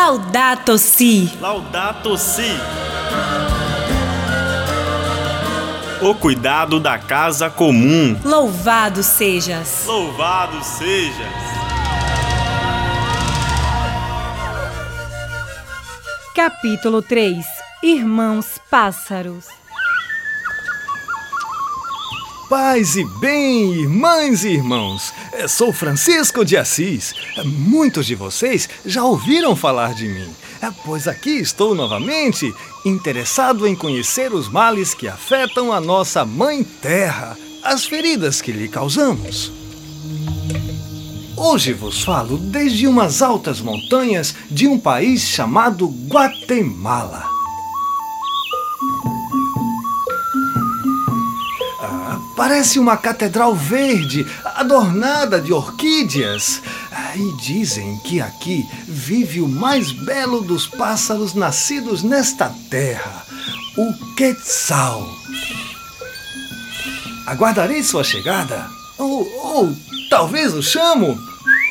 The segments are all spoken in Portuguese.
Laudato Si. Laudato Si. O cuidado da casa comum. Louvado sejas. Louvado sejas. Capítulo 3. Irmãos Pássaros. Paz e bem, irmãs e irmãos, sou Francisco de Assis. Muitos de vocês já ouviram falar de mim, pois aqui estou novamente, interessado em conhecer os males que afetam a nossa Mãe Terra, as feridas que lhe causamos. Hoje vos falo desde umas altas montanhas de um país chamado Guatemala. Parece uma catedral verde, adornada de orquídeas. E dizem que aqui vive o mais belo dos pássaros nascidos nesta terra, o Quetzal. Aguardarei sua chegada, ou talvez o chamo.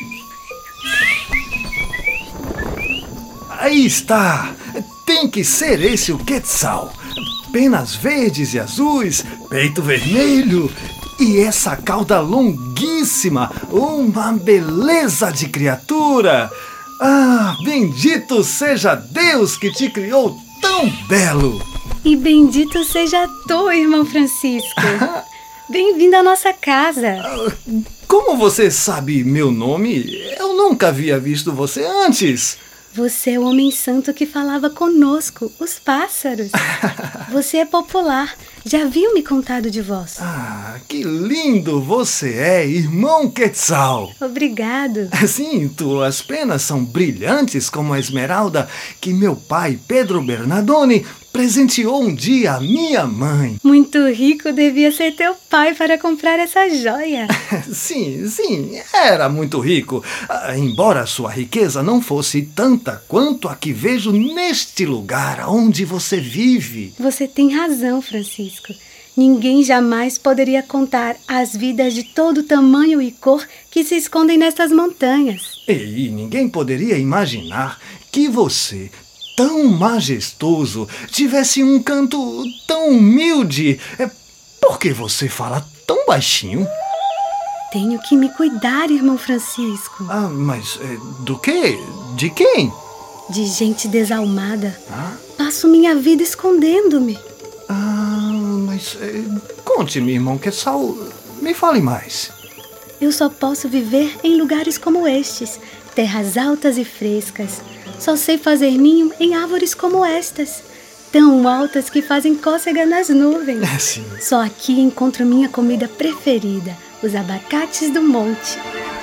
Aí está, tem que ser esse o Quetzal. Penas verdes e azuis, peito vermelho e essa cauda longuíssima, uma beleza de criatura. Ah, bendito seja Deus que te criou tão belo. E bendito seja tu, irmão Francisco. Bem-vindo à nossa casa. Como você sabe meu nome? Eu nunca havia visto você antes. Você é o homem santo que falava conosco, os pássaros. Você é popular. Já haviam me contado de vós. Ah, que lindo você é, irmão Quetzal. Obrigado. Sim, tuas penas são brilhantes como a esmeralda que meu pai, Pedro Bernardone, presenteou um dia à minha mãe. Muito rico devia ser teu pai para comprar essa joia. Sim, era muito rico. Embora sua riqueza não fosse tanta quanto a que vejo neste lugar onde você vive. Você tem razão, Francisco. Ninguém jamais poderia contar as vidas de todo tamanho e cor que se escondem nestas montanhas. E ninguém poderia imaginar que você, tão majestoso, tivesse um canto tão humilde. Por que você fala tão baixinho? Tenho que me cuidar, irmão Francisco. Mas do quê? De quem? De gente desalmada. Passo minha vida escondendo-me. Mas conte-me, irmão Quetzal, me fale mais. Eu só posso viver em lugares como estes, terras altas e frescas. Só sei fazer ninho em árvores como estas, tão altas que fazem cócega nas nuvens. Sim. Só aqui encontro minha comida preferida, os abacates do monte.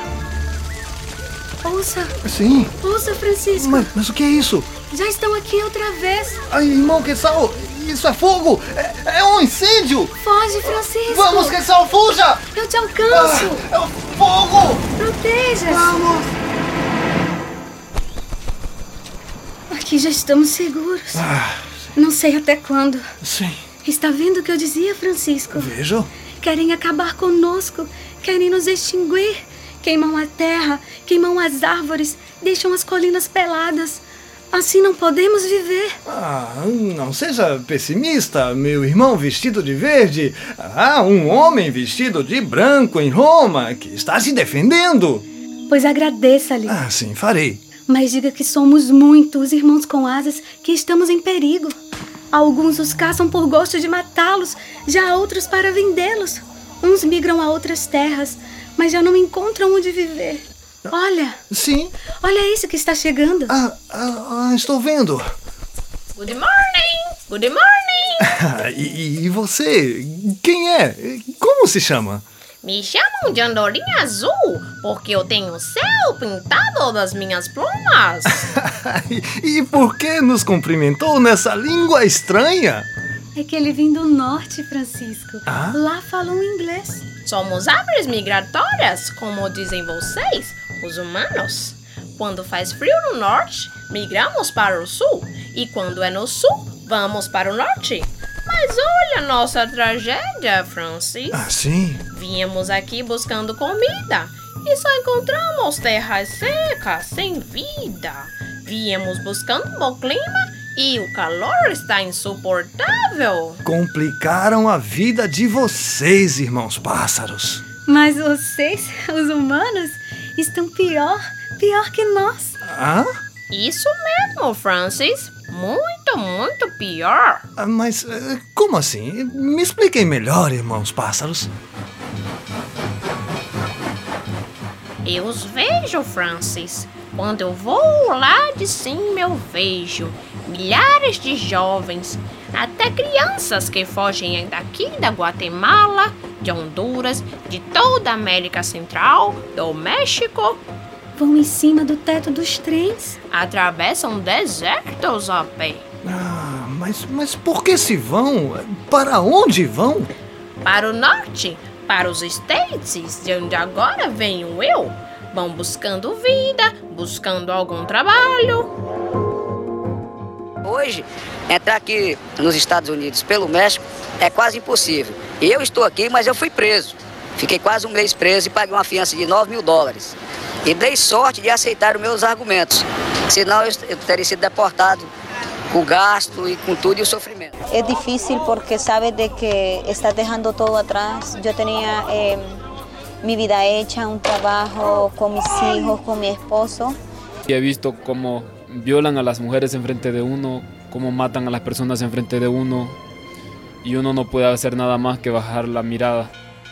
Ouça! Sim. Ouça, Francisco! Mas o que é isso? Já estão aqui outra vez! Irmão Quetzal, isso é fogo! É um incêndio! Foge, Francisco! Vamos, Quetzal, fuja! Eu te alcanço! É o fogo! Proteja-se! Vamos! Aqui já estamos seguros. Não sei até quando. Sim. Está vendo o que eu dizia, Francisco? Vejo. Querem acabar conosco, querem nos extinguir. Queimam a terra, queimam as árvores, deixam as colinas peladas. Assim não podemos viver. Não seja pessimista, meu irmão vestido de verde. Há um homem vestido de branco em Roma que está se defendendo. Pois agradeça-lhe. Sim, farei. Mas diga que somos muitos irmãos com asas que estamos em perigo. Alguns os caçam por gosto de matá-los, já outros para vendê-los. Uns migram a outras terras, mas já não encontram onde viver. Olha! Sim? Olha isso que está chegando. Estou vendo. Good morning! Good morning! E você? Quem é? Como se chama? Me chamam de andorinha azul, porque eu tenho o céu pintado das minhas plumas. E por que nos cumprimentou nessa língua estranha? É que ele vem do norte, Francisco. Lá falam inglês. Somos aves migratórias, como dizem vocês, os humanos. Quando faz frio no norte, migramos para o sul. E quando é no sul, vamos para o norte. Mas olha a nossa tragédia, Francis. Sim? Viemos aqui buscando comida e só encontramos terras secas, sem vida. Viemos buscando um bom clima e o calor está insuportável. Complicaram a vida de vocês, irmãos pássaros. Mas vocês, os humanos, estão pior que nós. Ah? Isso mesmo, Francis. Muito, muito pior. Mas como assim? Me expliquem melhor, irmãos pássaros. Eu os vejo, Francis. Quando eu vou lá de cima, eu vejo milhares de jovens, até crianças que fogem daqui da Guatemala, de Honduras, de toda a América Central, do México. Vão em cima do teto dos trens. Atravessam desertos a pé. Ah, mas por que se vão? Para onde vão? Para o norte, para os States, de onde agora venho eu. Vão buscando vida, buscando algum trabalho. Hoje, entrar aqui nos Estados Unidos pelo México é quase impossível. Eu estou aqui, mas eu fui preso. Fiquei quase um mês preso e paguei uma fiança de $9.000. E dei sorte de aceitar os meus argumentos. Senão eu teria sido deportado com o gasto e com tudo e o sofrimento. É difícil porque sabe de que está deixando todo atrás. Eu tinha mi vida hecha, un trabajo con mis hijos, con mi esposo. Y he visto cómo violan a las mujeres enfrente de uno, cómo matan a las personas enfrente de uno, y uno no puede hacer nada más que bajar la mirada.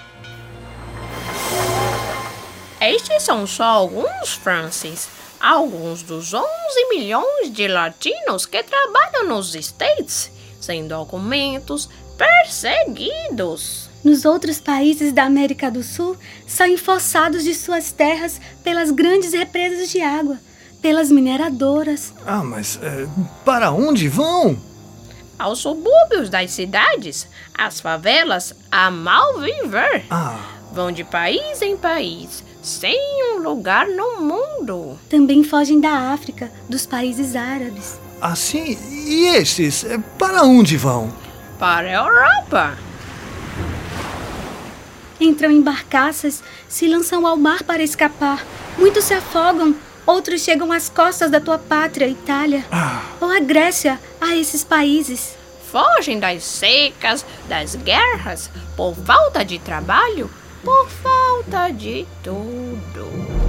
Estes são só alguns, Francis. Alguns dos 11 milhões de latinos que trabalham nos States, sem documentos, perseguidos. Nos outros países da América do Sul, são emfossados de suas terras pelas grandes represas de água, pelas mineradoras. Ah, mas para onde vão? Aos subúrbios das cidades, às favelas, a mal viver. Vão de país em país, sem um lugar no mundo. Também fogem da África, dos países árabes. Assim, e estes, para onde vão? Para a Europa. Entram em barcaças, se lançam ao mar para escapar. Muitos se afogam, outros chegam às costas da tua pátria, Itália. Ou à Grécia, a esses países. Fogem das secas, das guerras, por falta de trabalho, por falta de tudo.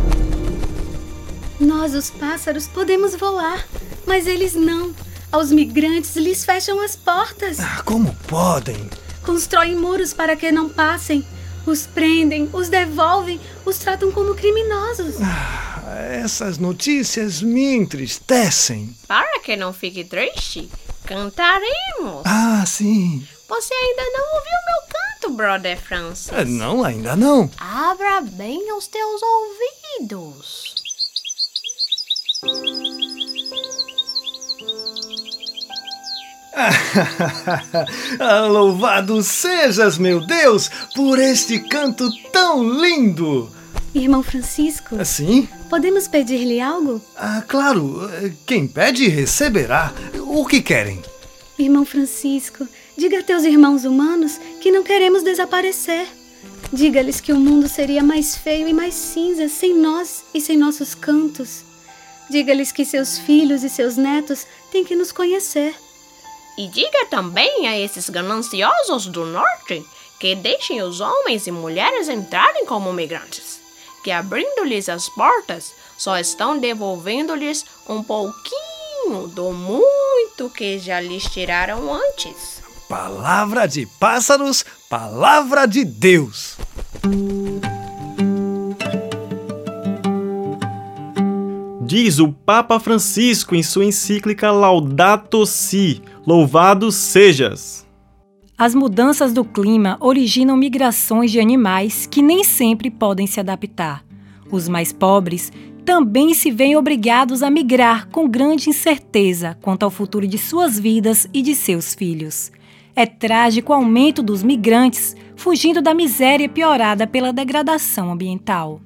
Nós, os pássaros, podemos voar, mas eles não. Aos migrantes lhes fecham as portas. Como podem? Constroem muros para que não passem. Os prendem, os devolvem, os tratam como criminosos. Essas notícias me entristecem. Para que não fique triste, cantaremos. Sim. Você ainda não ouviu meu canto, Brother Francis? Não, ainda não. Abra bem os teus ouvidos. Louvado sejas, meu Deus, por este canto tão lindo. Irmão Francisco? Sim? Podemos pedir-lhe algo? Claro, quem pede receberá. O que querem? Irmão Francisco, diga a teus irmãos humanos que não queremos desaparecer. Diga-lhes que o mundo seria mais feio e mais cinza sem nós e sem nossos cantos. Diga-lhes que seus filhos e seus netos têm que nos conhecer. E diga também a esses gananciosos do norte que deixem os homens e mulheres entrarem como migrantes, que abrindo-lhes as portas só estão devolvendo-lhes um pouquinho do muito que já lhes tiraram antes. Palavra de pássaros, palavra de Deus. Diz o Papa Francisco em sua encíclica Laudato Si, louvado sejas. As mudanças do clima originam migrações de animais que nem sempre podem se adaptar. Os mais pobres também se veem obrigados a migrar com grande incerteza quanto ao futuro de suas vidas e de seus filhos. É trágico o aumento dos migrantes fugindo da miséria piorada pela degradação ambiental.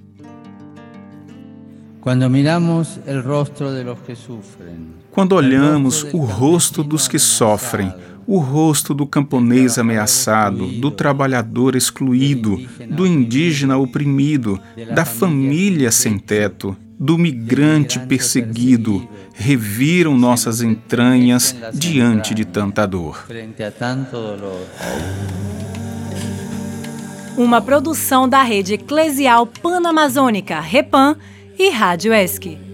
Quando olhamos o rosto dos que sofrem, o rosto do camponês ameaçado, do trabalhador excluído, do indígena oprimido, da família sem teto, do migrante perseguido, reviram nossas entranhas diante de tanta dor. Uma produção da Rede Eclesial Panamazônica, REPAM, e Rádio ESC.